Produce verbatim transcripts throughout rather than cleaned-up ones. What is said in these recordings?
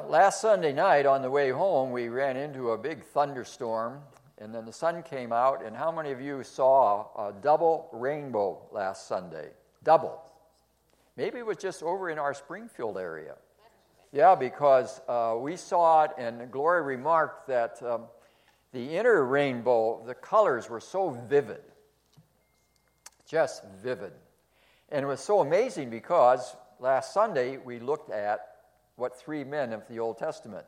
last Sunday night on the way home, we ran into a big thunderstorm, and then the sun came out, and how many of you saw a double rainbow last Sunday? Double. Maybe it was just over in our Springfield area. Yeah, because uh, we saw it, and Gloria remarked that um, the inner rainbow, the colors were so vivid, just vivid. And it was so amazing because last Sunday we looked at what three men of the Old Testament?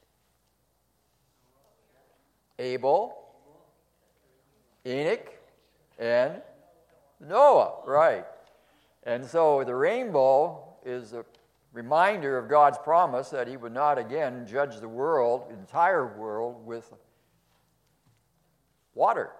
Abel, Enoch, and Noah, right. And so the rainbow is a reminder of God's promise that he would not again judge the world, the entire world, with water.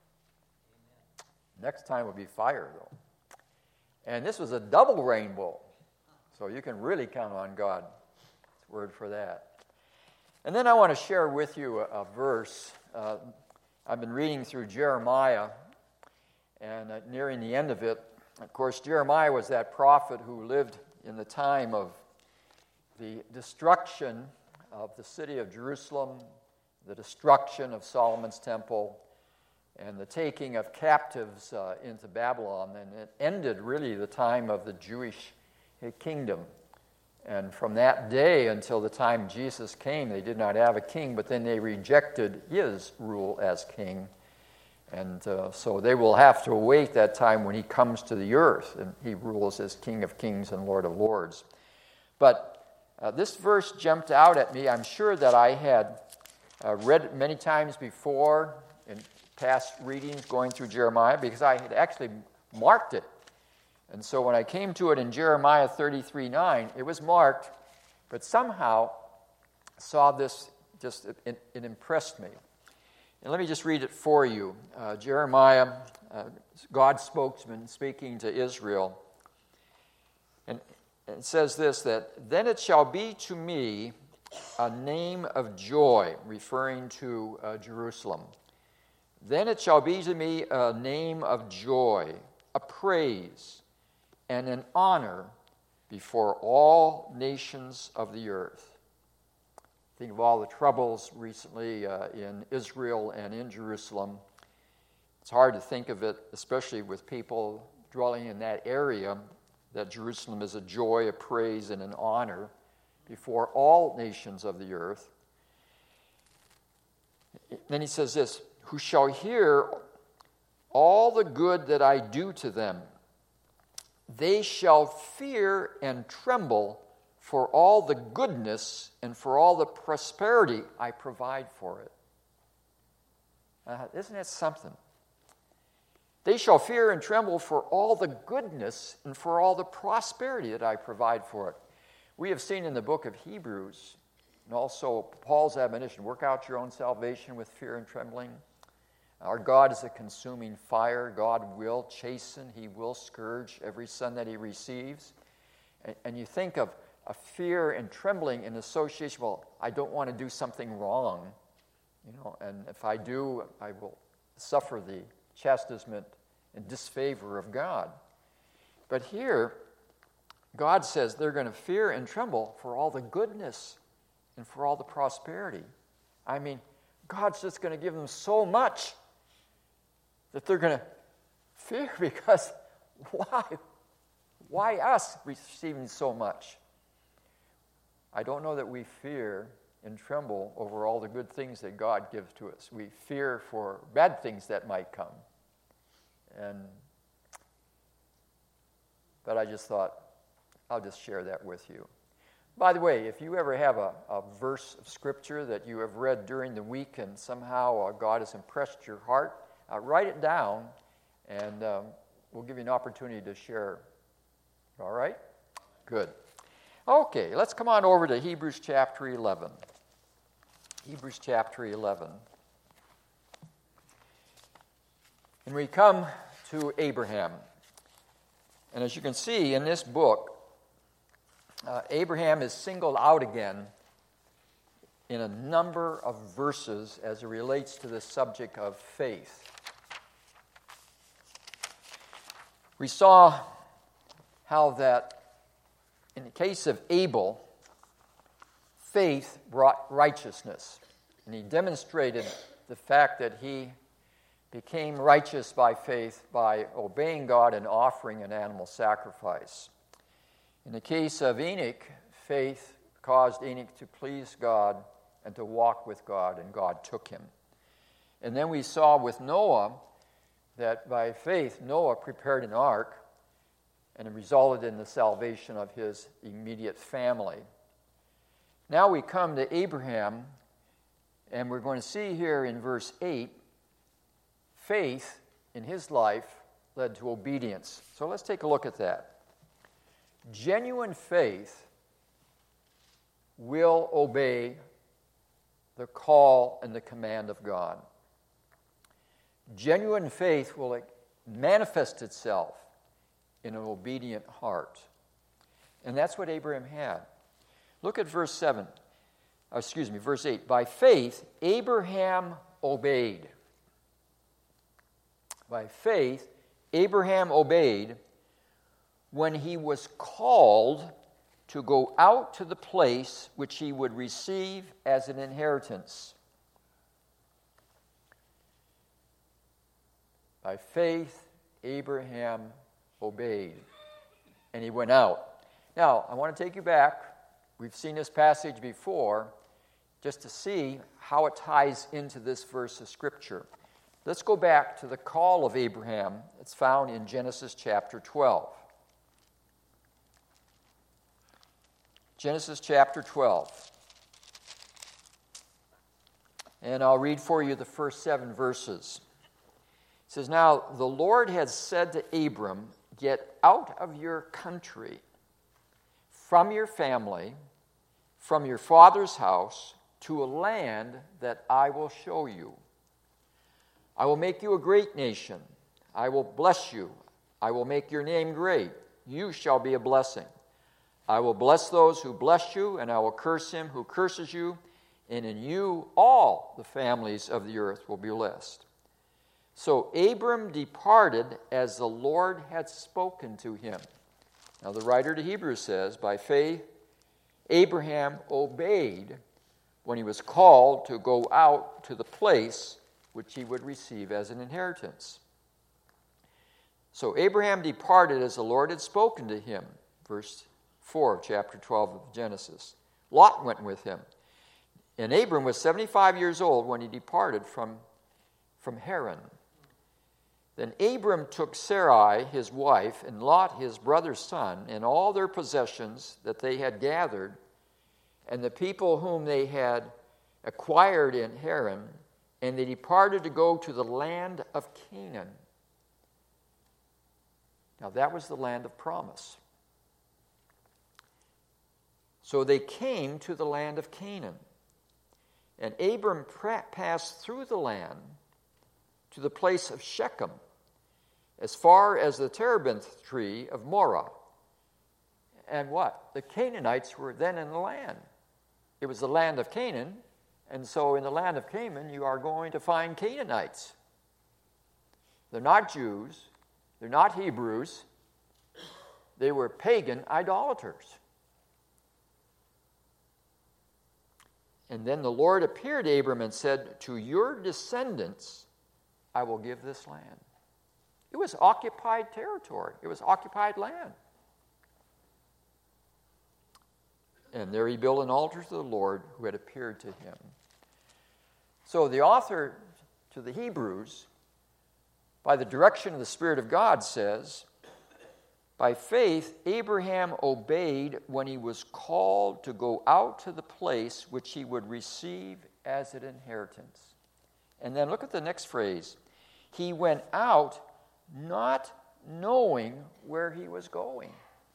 Next time will be fire, though. And this was a double rainbow. So you can really count on God's word for that. And then I want to share with you a, a verse. Uh, I've been reading through Jeremiah, and uh, nearing the end of it, of course, Jeremiah was that prophet who lived in the time of the destruction of the city of Jerusalem, the destruction of Solomon's temple, and the taking of captives uh, into Babylon. And it ended really the time of the Jewish kingdom. And from that day until the time Jesus came, they did not have a king, but then they rejected his rule as king. And uh, so they will have to await that time when he comes to the earth and he rules as King of Kings and Lord of Lords. But uh, this verse jumped out at me. I'm sure that I had uh, read it many times before in past readings going through Jeremiah because I had actually marked it. And so when I came to it in Jeremiah thirty-three nine, it was marked, but somehow saw this, just it, it impressed me. And let me just read it for you. Uh, Jeremiah, uh, God's spokesman, speaking to Israel. And it says this, that, "Then it shall be to me a name of joy," referring to uh, Jerusalem. "Then it shall be to me a name of joy, a praise, and an honor before all nations of the earth." Think of all the troubles recently uh, in Israel and in Jerusalem. It's hard to think of it, especially with people dwelling in that area, that Jerusalem is a joy, a praise, and an honor before all nations of the earth. Then he says this, "Who shall hear all the good that I do to them, they shall fear and tremble for all the goodness and for all the prosperity I provide for it." Uh, isn't that something? They shall fear and tremble for all the goodness and for all the prosperity that I provide for it. We have seen in the book of Hebrews, and also Paul's admonition, work out your own salvation with fear and trembling. Our God is a consuming fire. God will chasten. He will scourge every son that he receives. And, and you think of a fear and trembling in association, well, I don't want to do something wrong, you know, and if I do, I will suffer the chastisement and disfavor of God. But here, God says they're going to fear and tremble for all the goodness and for all the prosperity. I mean, God's just going to give them so much that they're going to fear, because why? Why us receiving so much? I don't know that we fear and tremble over all the good things that God gives to us. We fear for bad things that might come. And but I just thought, I'll just share that with you. By the way, if you ever have a, a verse of Scripture that you have read during the week and somehow uh, God has impressed your heart, uh, write it down, and um, we'll give you an opportunity to share. All right? Good. Okay, let's come on over to Hebrews chapter eleven. Hebrews chapter eleven. And we come to Abraham. And as you can see in this book, uh, Abraham is singled out again in a number of verses as it relates to the subject of faith. We saw how that in the case of Abel, faith brought righteousness. And he demonstrated the fact that he became righteous by faith by obeying God and offering an animal sacrifice. In the case of Enoch, faith caused Enoch to please God and to walk with God, and God took him. And then we saw with Noah that by faith Noah prepared an ark, and it resulted in the salvation of his immediate family. Now we come to Abraham, and we're going to see here in verse eight, faith in his life led to obedience. So let's take a look at that. Genuine faith will obey the call and the command of God. Genuine faith will manifest itself in an obedient heart. And that's what Abraham had. Look at verse seven. Excuse me, verse eight. By faith, Abraham obeyed. By faith, Abraham obeyed when he was called to go out to the place which he would receive as an inheritance. By faith, Abraham obeyed, and he went out. Now, I want to take you back. We've seen this passage before, just to see how it ties into this verse of Scripture. Let's go back to the call of Abraham. It's found in Genesis chapter twelve. Genesis chapter twelve. And I'll read for you the first seven verses. It says, Now the Lord had said to Abram, Get out of your country, from your family, from your father's house, to a land that I will show you. I will make you a great nation. I will bless you. I will make your name great. You shall be a blessing. I will bless those who bless you, and I will curse him who curses you, and in you all the families of the earth will be blessed. So Abram departed as the Lord had spoken to him. Now the writer to Hebrews says, By faith Abraham obeyed when he was called to go out to the place which he would receive as an inheritance. So Abraham departed as the Lord had spoken to him. Verse four of chapter twelve of Genesis. Lot went with him. And Abram was seventy-five years old when he departed from, from Haran. Then Abram took Sarai, his wife, and Lot, his brother's son, and all their possessions that they had gathered, and the people whom they had acquired in Haran, and they departed to go to the land of Canaan. Now that was the land of promise. So they came to the land of Canaan. And Abram passed through the land to the place of Shechem, as far as the terebinth tree of Morah. And what? The Canaanites were then in the land. It was the land of Canaan, and so in the land of Canaan you are going to find Canaanites. They're not Jews. They're not Hebrews. They were pagan idolaters. And then the Lord appeared to Abram and said, To your descendants I will give this land. It was occupied territory. It was occupied land. And there he built an altar to the Lord who had appeared to him. So the author to the Hebrews, by the direction of the Spirit of God, says, By faith Abraham obeyed when he was called to go out to the place which he would receive as an inheritance. And then look at the next phrase. He went out not knowing where he was going.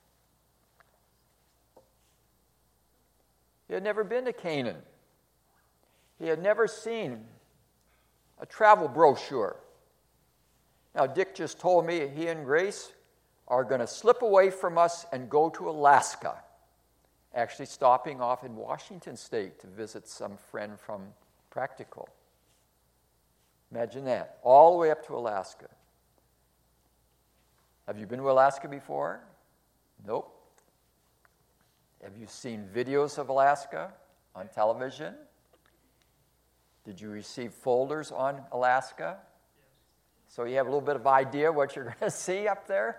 He had never been to Canaan. He had never seen a travel brochure. Now, Dick just told me he and Grace are going to slip away from us and go to Alaska, actually stopping off in Washington State to visit some friend from Practical. Imagine that, all the way up to Alaska. Have you been to Alaska before? Nope. Have you seen videos of Alaska? on television? Did you receive folders on Alaska? So you have a little bit of idea what you're going to see up there?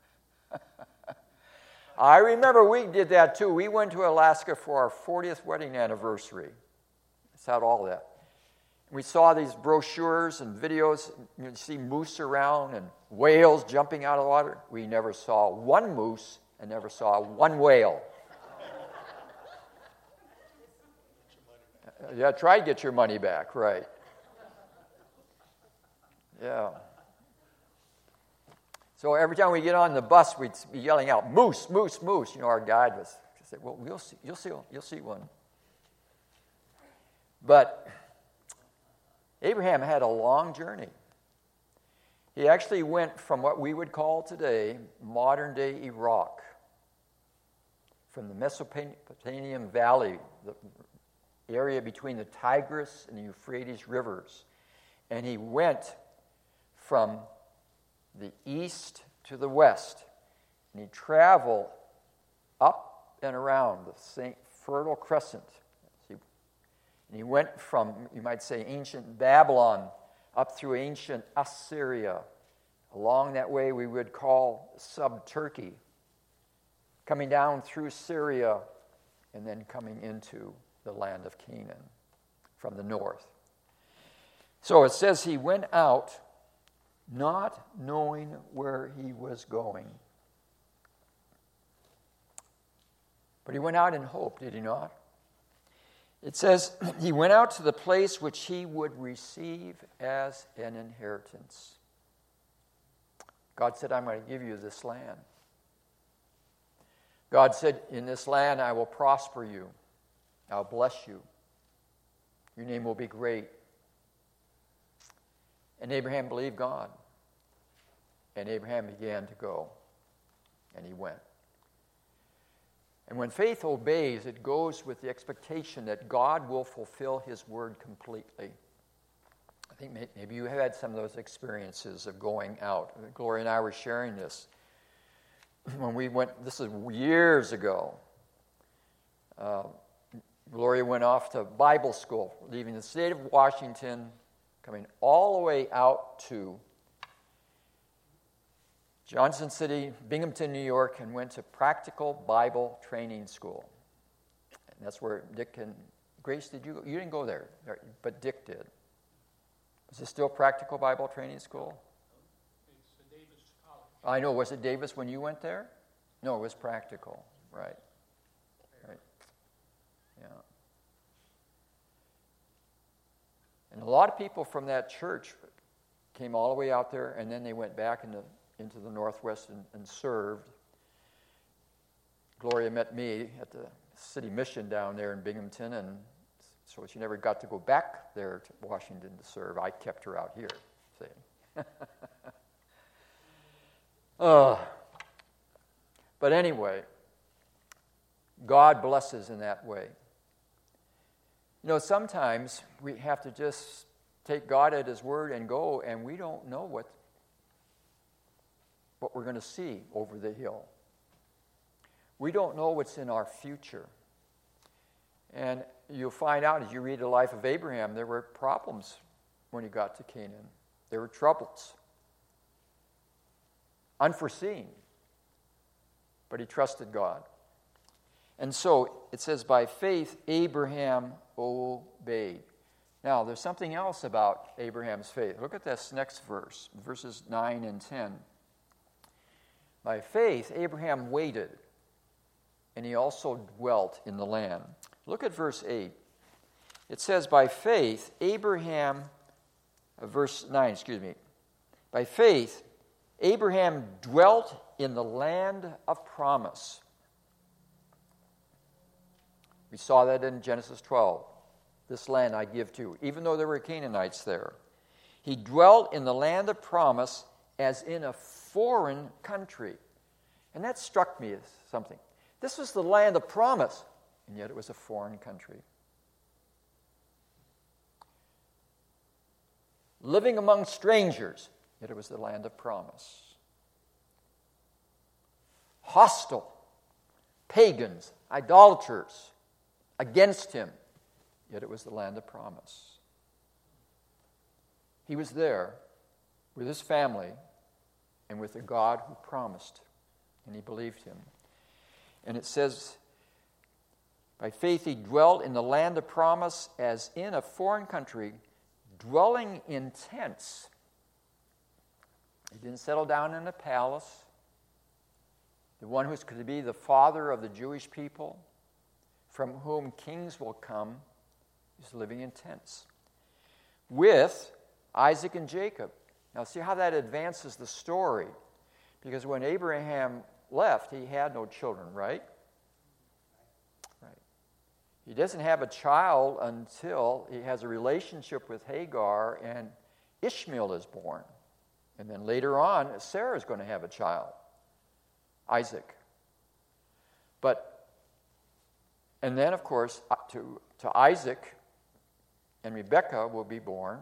I remember we did that too. We went to Alaska for our fortieth wedding anniversary. It's had all that. We saw these brochures and videos. You see moose around and whales jumping out of the water. We never saw one moose and never saw one whale. Yeah, try to get your money back, right. Yeah. So every time we get on the bus, we'd be yelling out, "Moose, moose, moose!" You know, our guide was say, "Well, we'll see. You'll see. You'll see one." But Abraham had a long journey. He actually went from what we would call today modern-day Iraq, from the Mesopotamian Valley, the area between the Tigris and the Euphrates rivers, and he went from the east to the west, and he traveled up and around the Saint Fertile Crescent. And he went from, you might say, ancient Babylon up through ancient Assyria. Along that way we would call sub-Turkey, coming down through Syria, and then coming into the land of Canaan from the north. So it says he went out not knowing where he was going. But he went out in hope, did he not? It says he went out to the place which he would receive as an inheritance. God said, "I'm going to give you this land." God said, "In this land I will prosper you. I'll bless you. Your name will be great." And Abraham believed God. And Abraham began to go. And he went. And when faith obeys, it goes with the expectation that God will fulfill his word completely. I think maybe you have had some of those experiences of going out. Gloria and I were sharing this. When we went, this is years ago, uh, Gloria went off to Bible school, leaving the state of Washington, coming all the way out to Johnson City, Binghamton, New York, and went to Practical Bible Training School. And that's where Dick and Grace, did you go? You didn't go there, but Dick did. Was it still Practical Bible Training School? It's the Davis College. I know. Was it Davis when you went there? No, it was Practical. Right. Right. Yeah. And a lot of people from that church came all the way out there, and then they went back into, into the Northwest and, and served. Gloria met me at the city mission down there in Binghamton, and so she never got to go back there to Washington to serve. I kept her out here, see. uh, but anyway, God blesses in that way. You know, sometimes we have to just take God at his word and go, and we don't know what, what we're going to see over the hill. We don't know what's in our future. And you'll find out as you read the life of Abraham, there were problems when he got to Canaan. There were troubles. Unforeseen. But he trusted God. And so it says, by faith, Abraham obeyed. Now, there's something else about Abraham's faith. Look at this next verse, verses nine and ten. By faith, Abraham waited, and he also dwelt in the land. Look at verse eight. It says, by faith, Abraham, uh, verse nine, excuse me. By faith, Abraham dwelt in the land of promise. We saw that in Genesis twelve. This land I give to you, even though there were Canaanites there. He dwelt in the land of promise as in a foreign country. And that struck me as something. This was the land of promise, and yet it was a foreign country. Living among strangers, yet it was the land of promise. Hostile, pagans, idolaters against him, yet it was the land of promise. He was there with his family and with the God who promised, and he believed him. And it says, by faith he dwelt in the land of promise as in a foreign country, dwelling in tents. He didn't settle down in a palace. The one who's going to be the father of the Jewish people, from whom kings will come, is living in tents with Isaac and Jacob. Now see how that advances the story. Because when Abraham left, he had no children, right? Right. He doesn't have a child until he has a relationship with Hagar and Ishmael is born. And then later on, Sarah is going to have a child, Isaac. But, and then of course, to, to Isaac and Rebekah will be born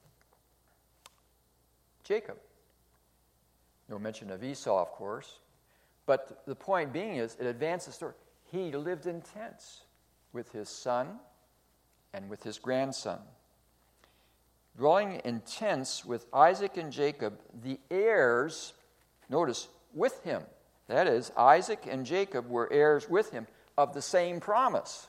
Jacob. No mention of Esau, of course. But the point being is, it advances the story. He lived in tents with his son and with his grandson. Dwelling in tents with Isaac and Jacob, the heirs, notice, with him. That is, Isaac and Jacob were heirs with him of the same promise.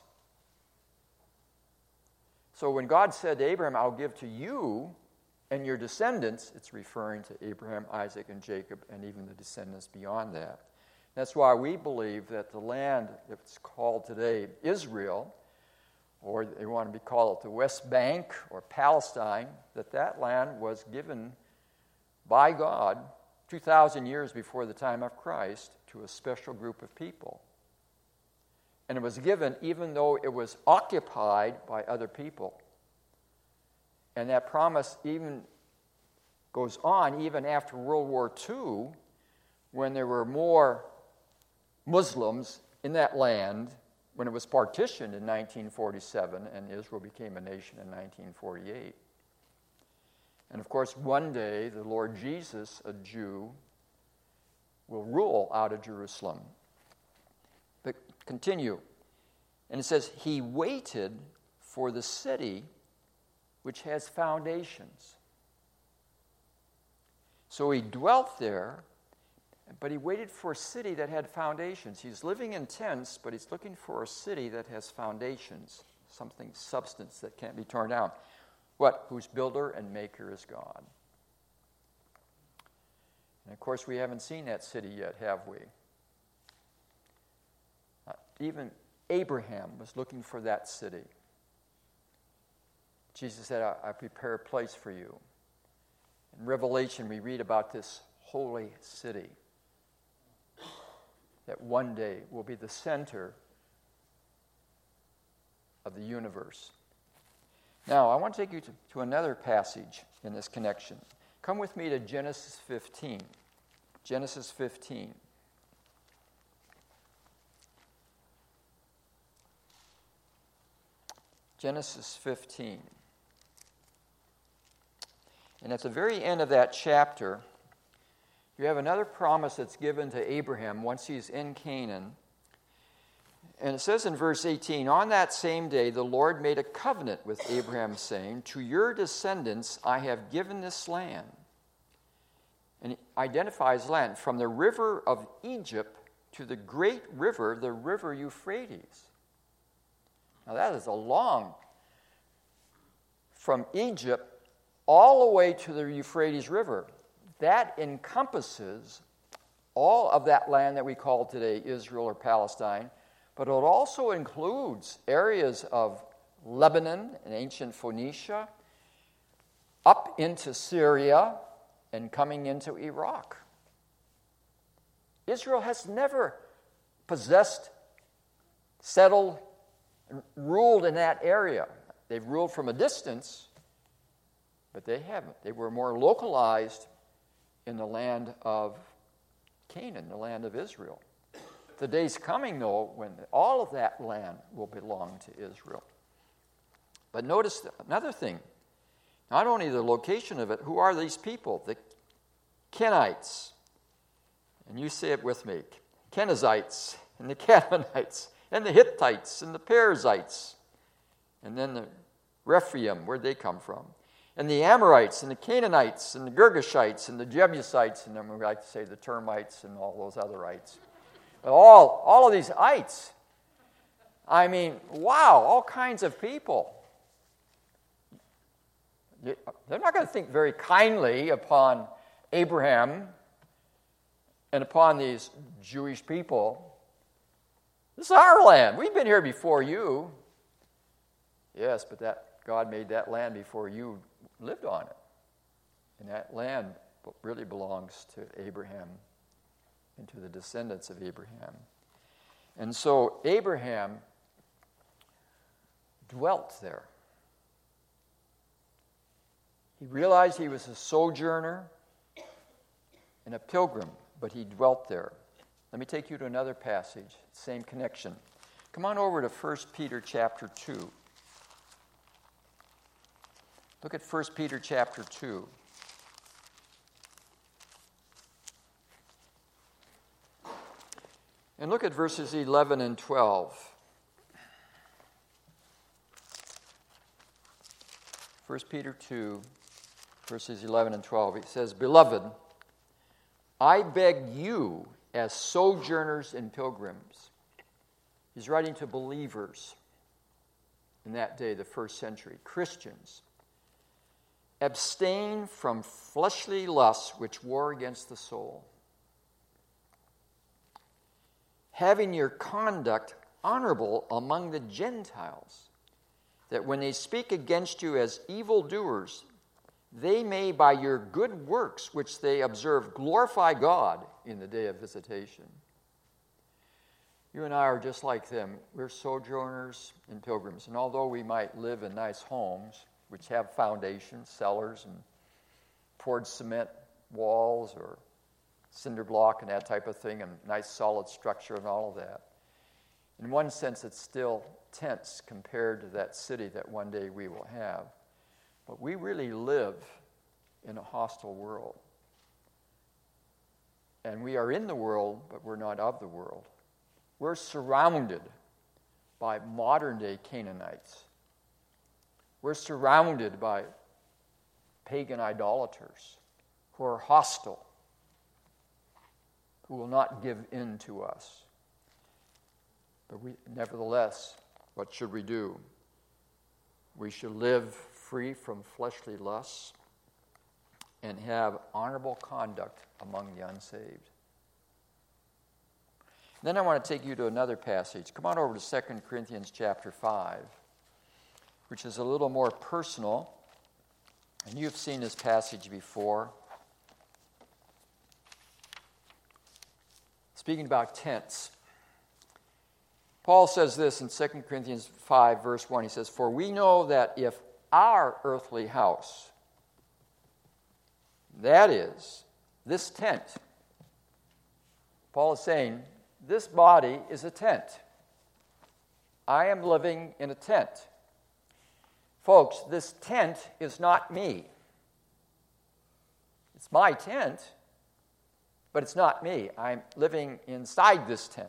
So when God said to Abraham, I'll give to you and your descendants, it's referring to Abraham, Isaac, and Jacob, and even the descendants beyond that. That's why we believe that the land, if it's called today Israel, or they want to be called the West Bank or Palestine, that that land was given by God two thousand years before the time of Christ to a special group of people. And it was given even though it was occupied by other people. And that promise even goes on even after World War Two, when there were more Muslims in that land, when it was partitioned in nineteen forty-seven and Israel became a nation in nineteen forty-eight. And of course, one day the Lord Jesus, a Jew, will rule out of Jerusalem. But continue. And it says, he waited for the city which has foundations. So he dwelt there, but he waited for a city that had foundations. He's living in tents, but he's looking for a city that has foundations, something, substance that can't be torn down. What? Whose builder and maker is God. And of course, we haven't seen that city yet, have we? Uh, even Abraham was looking for that city. Jesus said, I, I prepare a place for you. In Revelation, we read about this holy city that one day will be the center of the universe. Now, I want to take you to, to another passage in this connection. Come with me to Genesis fifteen. Genesis fifteen. Genesis fifteen. And at the very end of that chapter, you have another promise that's given to Abraham once he's in Canaan. And it says in verse eighteen, on that same day the Lord made a covenant with Abraham, saying, to your descendants I have given this land. And he identifies land from the river of Egypt to the great river, the river Euphrates. Now that is a long, from Egypt all the way to the Euphrates River. That encompasses all of that land that we call today Israel or Palestine, but it also includes areas of Lebanon and ancient Phoenicia, up into Syria, and coming into Iraq. Israel has never possessed, settled, and ruled in that area. They've ruled from a distance, but they haven't. They were more localized in the land of Canaan, the land of Israel. The day's coming, though, when all of that land will belong to Israel. But notice another thing. Not only the location of it, who are these people? The Kenites. And you say it with me. Kenizzites and the Canaanites and the Hittites and the Perizzites And then the Rephaim, where'd they come from? And the Amorites, and the Canaanites, and the Girgashites, and the Jebusites, and then we like to say the termites and all those other ites. All, all of these ites. I mean, wow, all kinds of people. They're not going to think very kindly upon Abraham and upon these Jewish people. This is our land. We've been here before you. Yes, but that God made that land before you lived on it. And that land really belongs to Abraham and to the descendants of Abraham. And so Abraham dwelt there. He realized he was a sojourner and a pilgrim, but he dwelt there. Let me take you to another passage, same connection. Come on over to First Peter chapter two. Look at First Peter chapter two. And look at verses eleven and twelve. First Peter two, verses eleven and twelve. It says, "Beloved, I beg you as sojourners and pilgrims." He's writing to believers in that day, the first century, Christians. "Abstain from fleshly lusts which war against the soul, having your conduct honorable among the Gentiles, that when they speak against you as evildoers, they may by your good works which they observe glorify God in the day of visitation." You and I are just like them. We're sojourners and pilgrims. And although we might live in nice homes, which have foundations, cellars, and poured cement walls or cinder block and that type of thing, and nice solid structure and all of that, in one sense it's still tents compared to that city that one day we will have. But we really live in a hostile world. And we are in the world, but we're not of the world. We're surrounded by modern-day Canaanites. We're surrounded by pagan idolaters who are hostile, who will not give in to us. But we, nevertheless, what should we do? We should live free from fleshly lusts and have honorable conduct among the unsaved. Then I want to take you to another passage. Come on over to Second Corinthians chapter five, which is a little more personal. And you've seen this passage before. Speaking about tents. Paul says this in Second Corinthians five, verse one. He says, "For we know that if our earthly house, that is, this tent," Paul is saying, this body is a tent. I am living in a tent. Folks, this tent is not me. It's my tent, but it's not me. I'm living inside this tent.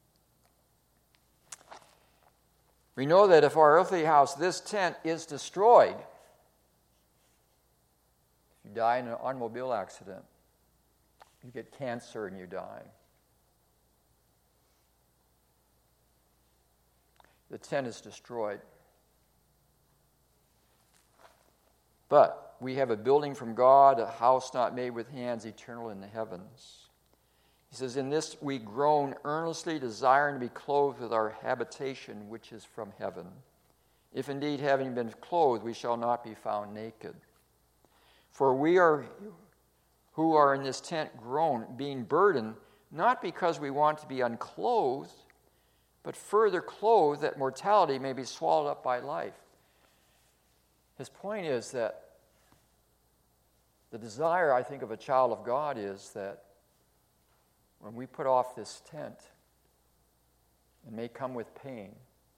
We know that if our earthly house, this tent, is destroyed, if you die in an automobile accident, you get cancer and you die. The tent is destroyed. But we have a building from God, a house not made with hands, eternal in the heavens. He says, "In this we groan earnestly, desiring to be clothed with our habitation, which is from heaven. If indeed, having been clothed, we shall not be found naked. For we are who are in this tent groan, being burdened, not because we want to be unclothed, but further clothed, that mortality may be swallowed up by life." His point is that the desire, I think, of a child of God is that when we put off this tent, it may come with pain,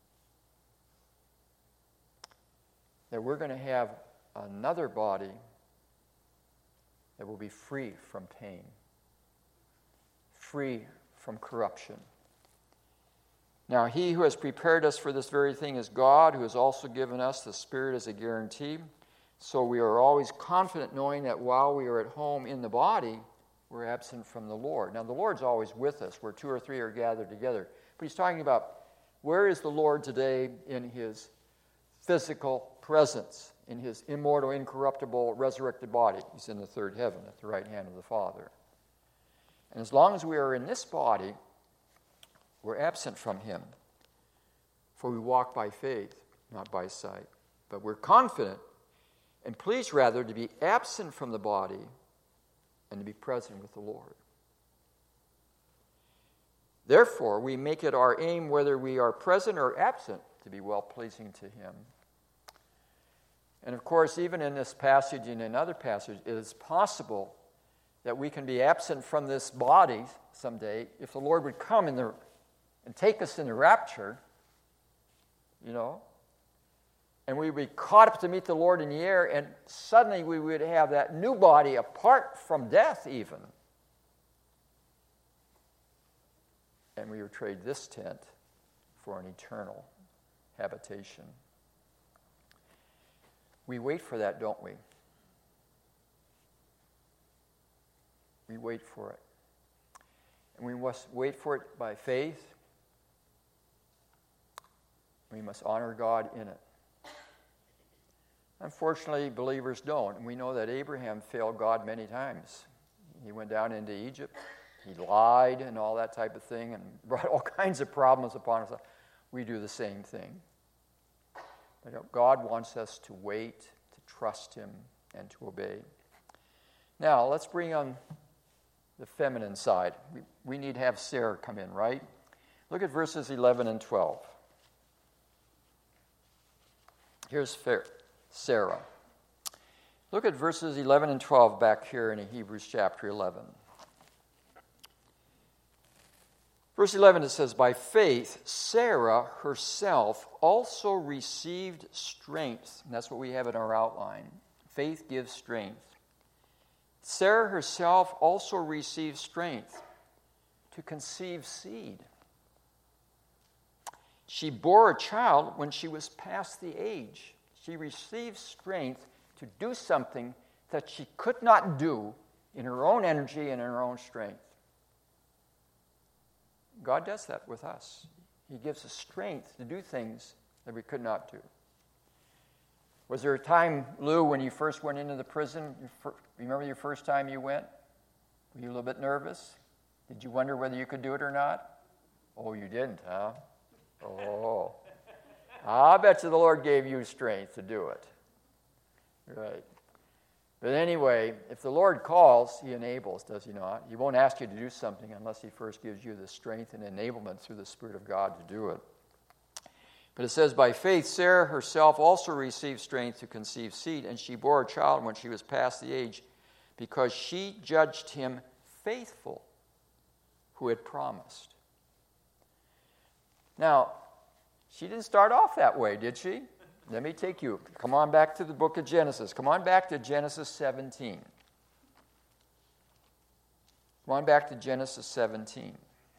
that we're going to have another body that will be free from pain, free from corruption. Now he who has prepared us for this very thing is God, who has also given us the Spirit as a guarantee. So we are always confident knowing that while we are at home in the body, we're absent from the Lord. Now the Lord's always with us, where two or three are gathered together. But he's talking about, where is the Lord today in his physical presence, in his immortal, incorruptible, resurrected body? He's in the third heaven at the right hand of the Father. And as long as we are in this body, we're absent from him. For we walk by faith, not by sight. But we're confident and pleased rather to be absent from the body and to be present with the Lord. Therefore, we make it our aim, whether we are present or absent, to be well-pleasing to him. And of course, even in this passage and in other passages, it is possible that we can be absent from this body someday if the Lord would come in the, and take us in the rapture, you know, and we would be caught up to meet the Lord in the air, and suddenly we would have that new body apart from death even. And we would trade this tent for an eternal habitation. We wait for that, don't we? We wait for it. And we must wait for it by faith. We must honor God in it. Unfortunately, believers don't. And we know that Abraham failed God many times. He went down into Egypt. He lied and all that type of thing and brought all kinds of problems upon us. We do the same thing. But God wants us to wait, to trust him, and to obey. Now, let's bring on the feminine side. We, we need to have Sarah come in, right? Look at verses eleven and twelve. Here's Sarah. Look at verses eleven and twelve back here in Hebrews chapter eleven. Verse eleven, it says, by faith, Sarah herself also received strength. And that's what we have in our outline. Faith gives strength. Sarah herself also received strength to conceive seed. She bore a child when she was past the age. She received strength to do something that she could not do in her own energy and in her own strength. God does that with us. He gives us strength to do things that we could not do. Was there a time, Lou, when you first went into the prison? You fir- remember your first time you went? Were you a little bit nervous? Did you wonder whether you could do it or not? Oh, you didn't, huh? Oh. I bet you the Lord gave you strength to do it. Right. But anyway, if the Lord calls, he enables, does he not? He won't ask you to do something unless he first gives you the strength and enablement through the Spirit of God to do it. But it says, by faith, Sarah herself also received strength to conceive seed, and she bore a child when she was past the age, because she judged him faithful who had promised. Now, she didn't start off that way, did she? Let me take you. Come on back to the book of Genesis. Come on back to Genesis seventeen. Come on back to Genesis seventeen.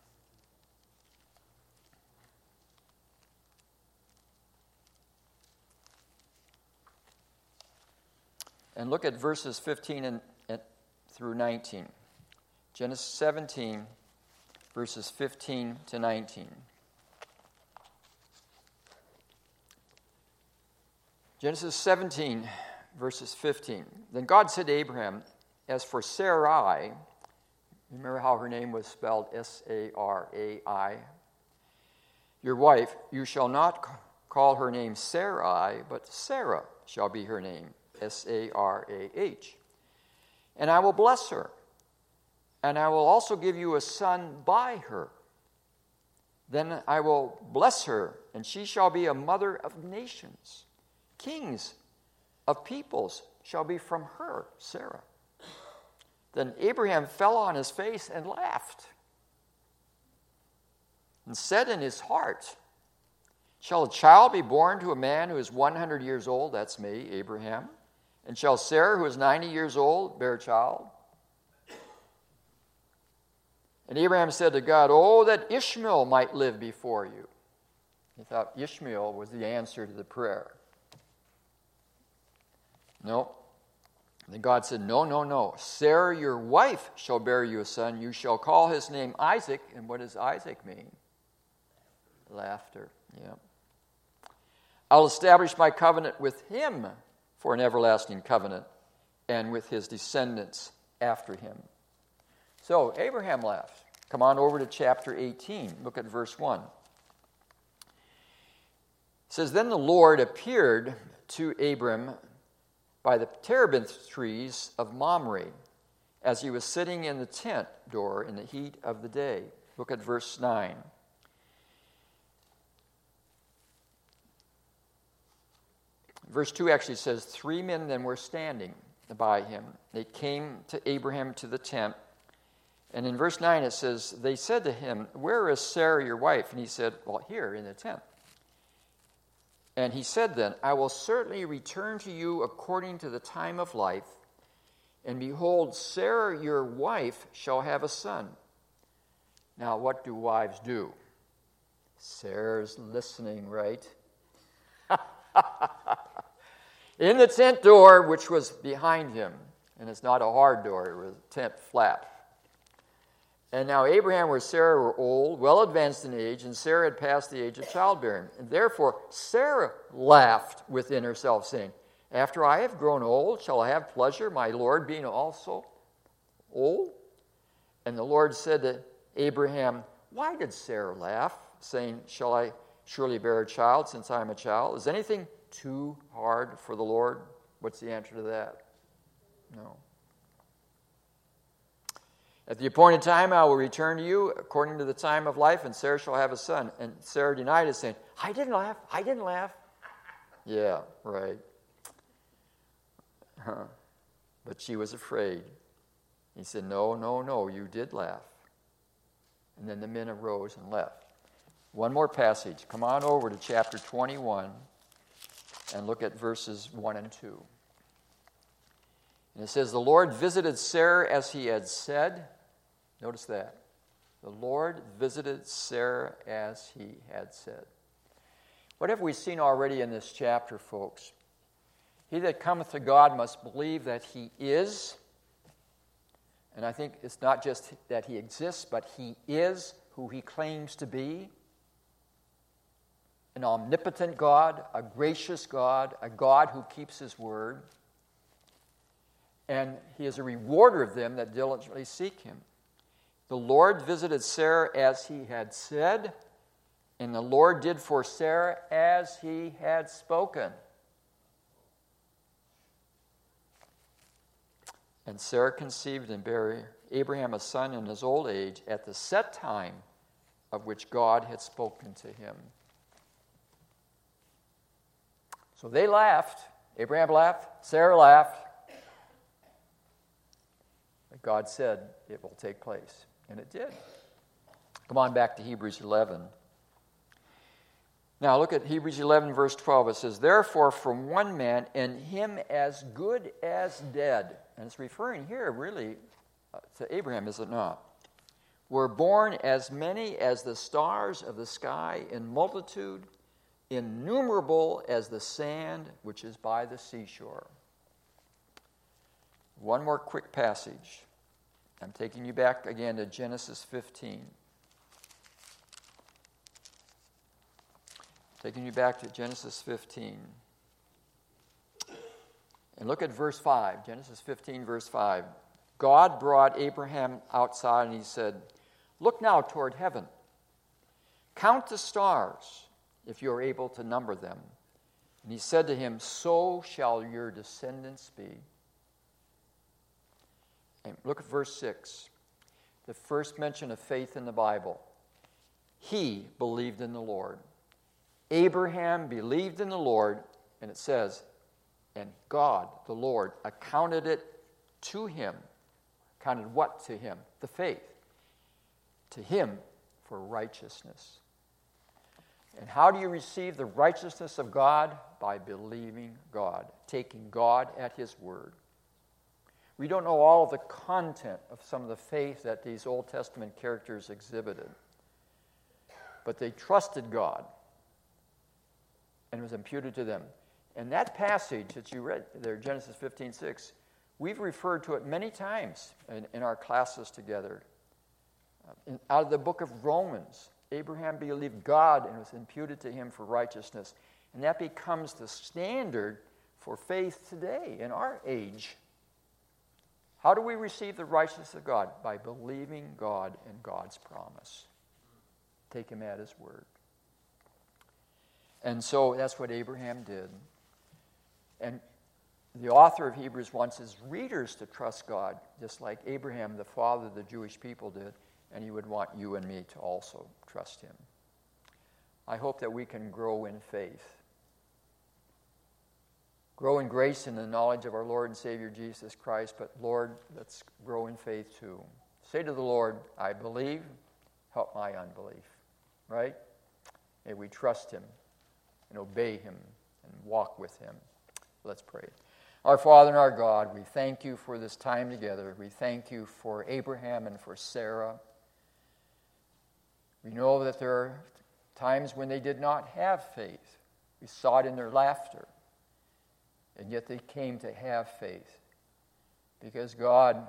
And look at verses fifteen and, and through nineteen. Genesis seventeen, verses fifteen to nineteen. Genesis seventeen, verses fifteen. Then God said to Abraham, as for Sarai, remember how her name was spelled S A R A I? Your wife, you shall not call her name Sarai, but Sarah shall be her name, S A R A H. And I will bless her, and I will also give you a son by her. Then I will bless her, and she shall be a mother of nations. Kings of peoples shall be from her, Sarah. Then Abraham fell on his face and laughed, and said in his heart, shall a child be born to a man who is one hundred years old? That's me, Abraham. And shall Sarah, who is ninety years old, bear a child? And Abraham said to God, oh, that Ishmael might live before you. He thought Ishmael was the answer to the prayer. No. Then God said, no, no, no. Sarah, your wife, shall bear you a son. You shall call his name Isaac. And what does Isaac mean? Laughter. Yeah. I'll establish my covenant with him for an everlasting covenant, and with his descendants after him. So Abraham laughed. Come on over to chapter eighteen. Look at verse one. It says, then the Lord appeared to Abram by the terebinth trees of Mamre, as he was sitting in the tent door in the heat of the day. Look at verse nine. Verse two actually says, three men then were standing by him. They came to Abraham to the tent. And in verse nine it says, they said to him, where is Sarah your wife? And he said, well, here in the tent. And he said then, I will certainly return to you according to the time of life. And behold, Sarah your wife shall have a son. Now, what do wives do? Sarah's listening, right? In the tent door, which was behind him. And it's not a hard door, it was a tent flap. And now Abraham and Sarah were old, well advanced in age, and Sarah had passed the age of childbearing. And therefore Sarah laughed within herself, saying, after I have grown old, shall I have pleasure, my Lord being also old? And the Lord said to Abraham, why did Sarah laugh, saying, shall I surely bear a child since I am a child? Is anything too hard for the Lord? What's the answer to that? No. At the appointed time I will return to you according to the time of life, and Sarah shall have a son. And Sarah denied it, saying, I didn't laugh, I didn't laugh. Yeah, right. Huh. But she was afraid. He said, no, no, no, you did laugh. And then the men arose and left. One more passage. Come on over to chapter twenty-one and look at verses one and two. And it says, the Lord visited Sarah as he had said. Notice that. The Lord visited Sarah as he had said. What have we seen already in this chapter, folks? He that cometh to God must believe that he is. And I think it's not just that he exists, but he is who he claims to be. An omnipotent God, a gracious God, a God who keeps his word. And he is a rewarder of them that diligently seek him. The Lord visited Sarah as he had said, and the Lord did for Sarah as he had spoken. And Sarah conceived and bare Abraham a son in his old age at the set time of which God had spoken to him. So they laughed. Abraham laughed. Sarah laughed. But God said it will take place. And it did. Come on back to Hebrews eleven. Now look at Hebrews eleven, verse twelve. It says, therefore from one man, and him as good as dead. And it's referring here really to Abraham, is it not? Were born as many as the stars of the sky in multitude, innumerable as the sand which is by the seashore. One more quick passage. I'm taking you back again to Genesis fifteen. Taking you back to Genesis fifteen. And look at verse five. Genesis fifteen, verse five. God brought Abraham outside and he said, look now toward heaven. Count the stars, if you are able to number them. And he said to him, so shall your descendants be. And look at verse six, the first mention of faith in the Bible. He believed in the Lord. Abraham believed in the Lord, and it says, and God, the Lord, accounted it to him. Counted what to him? The faith. To him for righteousness. And how do you receive the righteousness of God? By believing God, taking God at his word. We don't know all of the content of some of the faith that these Old Testament characters exhibited. But they trusted God. and it was imputed to them. And that passage that you read there, Genesis fifteen six, we've referred to it many times in, in our classes together. Uh, in, out of the book of Romans, Abraham believed God and it was imputed to him for righteousness. And that becomes the standard for faith today in our age. How do we receive the righteousness of God? By believing God and God's promise. Take him at his word. And so that's what Abraham did. And the author of Hebrews wants his readers to trust God, just like Abraham, the father of the Jewish people, did, and he would want you and me to also trust him. I hope that we can grow in faith. Grow in grace and the knowledge of our Lord and Savior Jesus Christ, but Lord, let's grow in faith too. Say to the Lord, I believe, help my unbelief. Right? May we trust him and obey him and walk with him. Let's pray. Our Father and our God, we thank you for this time together. We thank you for Abraham and for Sarah. We know that there are times when they did not have faith. We saw it in their laughter. And yet they came to have faith. Because God,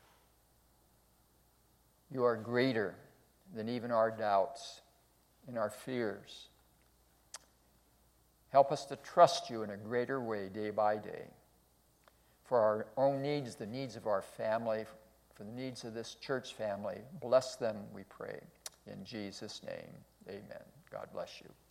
you are greater than even our doubts and our fears. Help us to trust you in a greater way day by day. For our own needs, the needs of our family, for the needs of this church family, bless them, we pray. In Jesus' name, amen. God bless you.